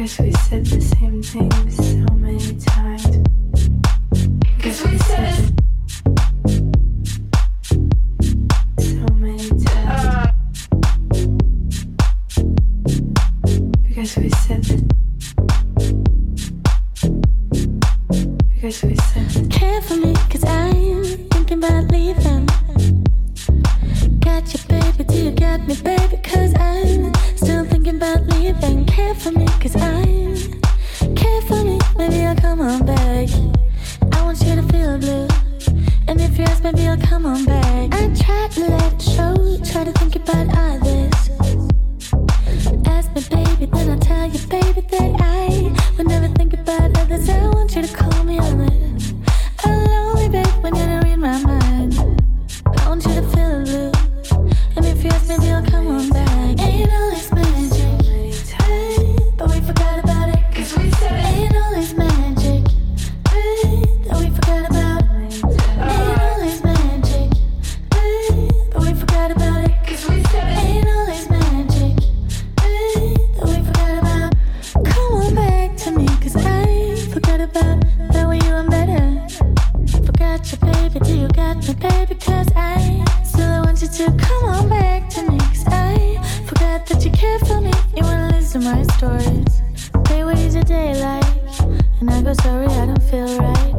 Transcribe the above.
Because we said the same things so many times. Because we said so many times. Because we said that. Because we said care for me, cause I'm thinking about leaving. Got you, baby, do you got me, baby? Cause I'm still thinking about leaving. Care for me, cause I'm care for me, maybe I'll come on back. I want you to feel blue, and if you ask, maybe I'll come on back. I try to let it show, try to think about others. Ask me, baby, then I'll tell you, baby, that I would never think about others. I want you to call me on it. I'm lonely, babe, when you don't read my mind. I want you to feel blue, and if you ask, maybe I'll come on back. Ain't all this magic, hey, but we forgot about it. Cause we said ain't all this magic, hey, that we forgot about. Ain't all this magic, hey, but we forgot about it. Cause we said ain't all this magic, hey, that we forgot about. Come on back to me, cause I forgot about that way you were better. Forgot you, baby, do you got me, baby? Cause I still want you to come on back to me. Cause I forgot that you care for me. You wanna listen to my stories. They what is your day like? And I go, sorry, I don't feel right.